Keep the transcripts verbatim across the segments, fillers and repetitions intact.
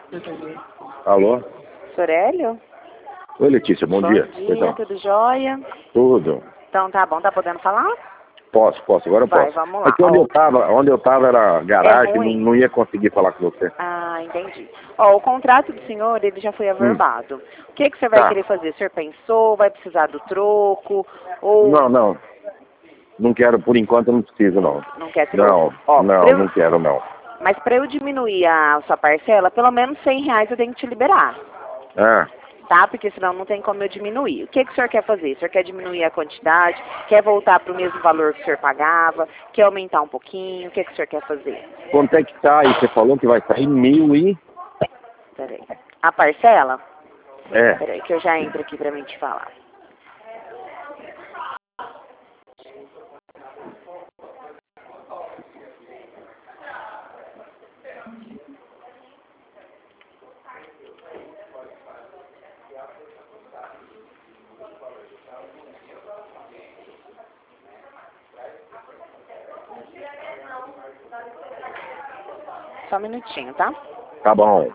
Alô? Sorélio? Oi, Letícia, bom, Bom dia. dia, Então, tudo jóia? tudo. Então tá bom, tá podendo falar? Posso, posso, agora eu Vai, posso. vamos lá. É que onde Ó, eu tava, onde eu tava era garagem, É não, ruim? não ia conseguir falar com você. Ah, entendi. Ó, o contrato do senhor, ele já foi Hum. averbado. O que que você vai Tá. querer fazer? O senhor pensou, vai precisar do troco, ou Não, não. Não quero, por enquanto eu não preciso, não. não quer Não, troco? Ó, não, pra eu- não quero, não. Mas para eu diminuir a sua parcela, pelo menos cem reais eu tenho que te liberar. Ah, Tá? Porque senão não tem como eu diminuir. O que que o senhor quer fazer? O senhor quer diminuir a quantidade? Quer voltar para o mesmo valor que o senhor pagava? Quer aumentar um pouquinho? O que que o senhor quer fazer? quanto é que tá aí? Você falou que vai sair mil e... Peraí. A parcela? É, Peraí, que eu já entro aqui para mim te falar. Só um minutinho, tá? tá bom.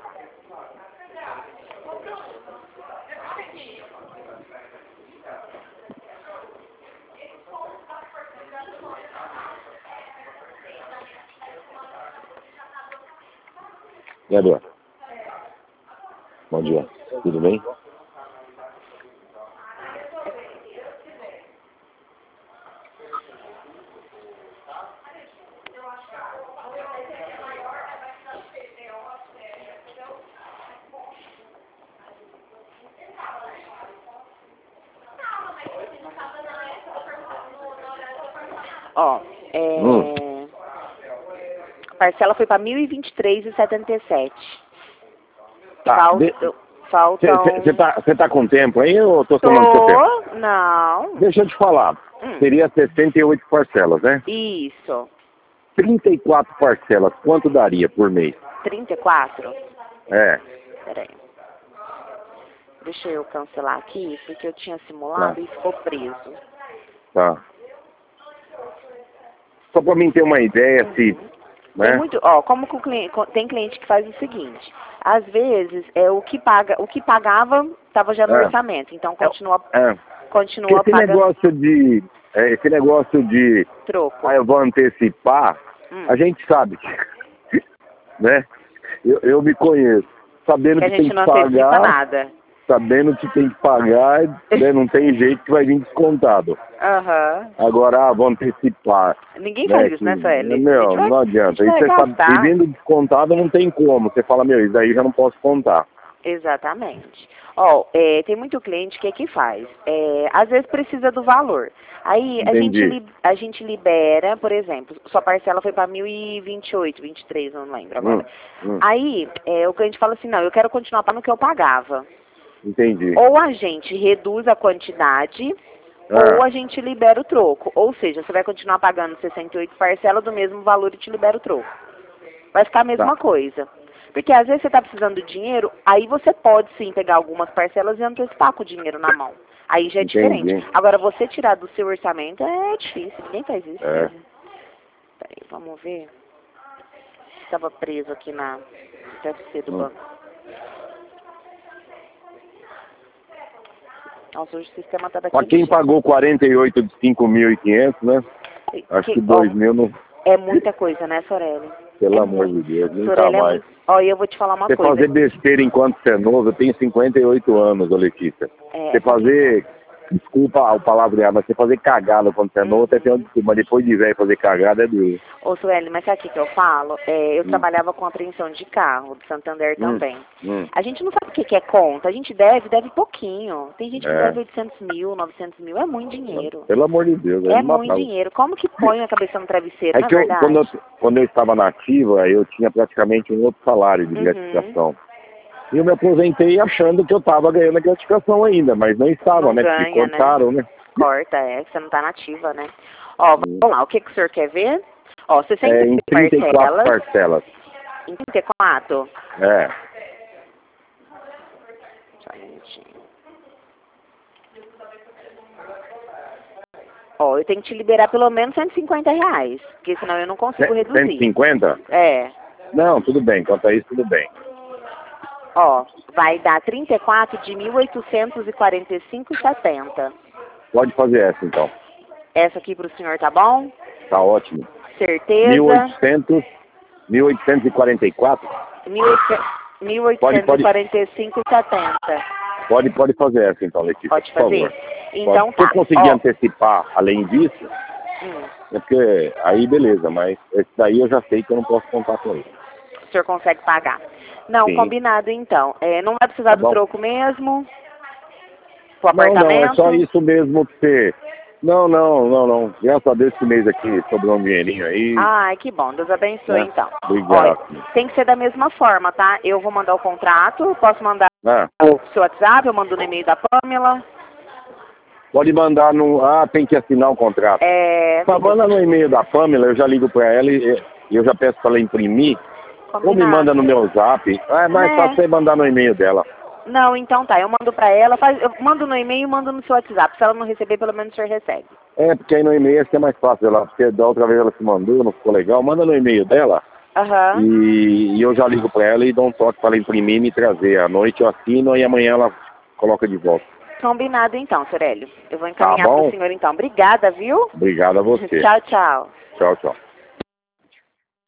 E Eduardo? Bom dia, tudo bem? Ó, é... Hum. a parcela foi para mil e vinte e três reais e setenta e sete centavos. Tá, Faltam... Faltam... você tá, cê tá com tempo aí ou eu tô Tô... tomando seu tempo? Não. Deixa eu te falar. Hum. Seria sessenta e oito parcelas, né? Isso. trinta e quatro parcelas, quanto daria por mês? trinta e quatro? É, Peraí. Deixa eu cancelar aqui, porque eu tinha simulado Tá. e ficou preso. tá. Só pra mim ter uma ideia se, Tem né? muito, ó, como que o cliente, tem cliente que faz o seguinte, às vezes é o que paga, o que pagava estava já no É. orçamento, então continua, É, continua porque esse pagando negócio de, é, esse negócio de, troco. ah, eu vou antecipar, Hum. a gente sabe que, né? Eu, eu me conheço, sabendo Que a que tem gente que não antecipa pagar, nada. sabendo que tem que pagar, né? Não tem jeito que vai vir descontado. Aham. Agora, ah, vou antecipar. Ninguém Né, faz isso, que, né, Sueli? A meu, gente vai, não a adianta. gente Aí vai você sabe, gastar. e vindo descontado não tem como. Você fala, meu, isso daí eu já não posso contar. Exatamente. Ó, é, tem muito cliente que é que faz. É, às vezes precisa do valor. Aí a gente, Entendi. li- a gente libera, por exemplo, sua parcela foi para mil e vinte e oito, vinte e três, não lembro agora. Hum, hum, Aí é, o cliente fala assim, não, eu quero continuar pagando o que eu pagava. entendi. Ou a gente reduz a quantidade, Ah, ou a gente libera o troco. Ou seja, você vai continuar pagando sessenta e oito parcelas do mesmo valor e te libera o troco. Vai ficar a mesma tá. coisa. Porque às vezes você está precisando de dinheiro, aí você pode sim pegar algumas parcelas e antecipar com o dinheiro na mão. Aí já é Entendi. diferente. Agora, você tirar do seu orçamento é difícil, ninguém faz isso. É. Né? Peraí, vamos ver. Estava preso aqui na F C do Hum. banco. Nossa, hoje o sistema está Pra daquele quem jeito. pagou quarenta e oito de cinco mil e quinhentos, né? Acho Que- que ó, dois mil não. é muita coisa, né, Sorelli? Pelo É amor muito. de Deus, nunca Sorelli é mais. muito. Ó, e eu vou te falar uma Você coisa. fazer besteira enquanto você é novo, eu tenho cinquenta e oito anos, ô Letícia. É, Você fazer, desculpa o palavreado, mas você fazer cagada quando você é novo, até tem um Uhum. desculpa, mas depois de velho fazer cagada é duro. Ô, Sueli, mas sabe o que, que eu falo? É, eu Hum. trabalhava com apreensão de carro, do Santander Hum, também. hum. A gente não sabe o que, que é conta. A gente deve, deve pouquinho. Tem gente que É. deve oitocentos mil, novecentos mil. É muito dinheiro. Pelo amor de Deus, É me muito matava. dinheiro. Como que põe a cabeça no travesseiro, É na que eu, verdade? quando, eu, quando eu estava na ativa, eu tinha praticamente um outro salário de Uhum. gratificação. E eu me aposentei achando que eu estava ganhando a gratificação ainda, mas não estava, Não né? Porque ganha, né? cortaram, né? Corta, é, que você não tá nativa, né? Ó, Hum. vamos lá, o que, que o senhor quer ver? Ó, É, sessenta em trinta e quatro parcelas. parcelas. Em trinta e quatro? É. Só um minutinho. Ó, eu tenho que te liberar pelo menos cento e cinquenta reais, porque senão eu não consigo reduzir. cento e cinquenta? É. Não, tudo bem. Quanto a isso, tudo bem. Ó, vai dar trinta e quatro de mil oitocentos e quarenta e cinco e setenta. Pode fazer essa, então. Essa aqui pro senhor, tá bom? Tá ótimo. Certeza. mil e oitocentos, mil oitocentos e quarenta e quatro? mil oitocentos e quarenta e cinco e setenta. Pode, pode fazer essa, então, Letícia. Pode por fazer? favor. Então pode. tá. Se eu conseguir Ó, antecipar além disso, hum, é porque aí beleza, mas esse daí eu já sei que eu não posso contar com ele. o senhor consegue pagar. Não, Sim. Combinado então. É, não vai precisar Tá do bom. troco mesmo? Pro Não, não, é apartamento? só isso mesmo que você... Não, não, não, não. Graças a Deus esse mês aqui sobrou um dinheirinho aí. Ai, que bom. Deus abençoe, né? então. Obrigado. Olha, tem que ser da mesma forma, tá? Eu vou mandar o contrato, posso mandar Ah, o seu WhatsApp, eu mando no e-mail da Pamela. pode mandar no... Ah, tem que assinar o contrato. É... Tá, manda no e-mail da Pamela, eu já ligo pra ela e e eu já peço pra ela imprimir. Ou me Combinado. manda no meu zap. Ah, é mais Né? fácil você mandar no e-mail dela. Não, então tá. Eu mando pra ela, faz, eu mando no e-mail e mando no seu WhatsApp. Se ela não receber, pelo menos o senhor recebe. É, porque aí no e-mail acho que é mais fácil. Ela, porque da outra vez ela se mandou, não ficou legal. Manda no e-mail dela Aham. e, e eu já ligo pra ela e dou um toque pra ela imprimir e me trazer. À noite eu assino e amanhã ela coloca de volta. Combinado então, senhor Hélio. Eu vou Tá encaminhar bom? pro senhor então. Obrigada, viu? Obrigado a você. Tchau, tchau. Tchau, tchau.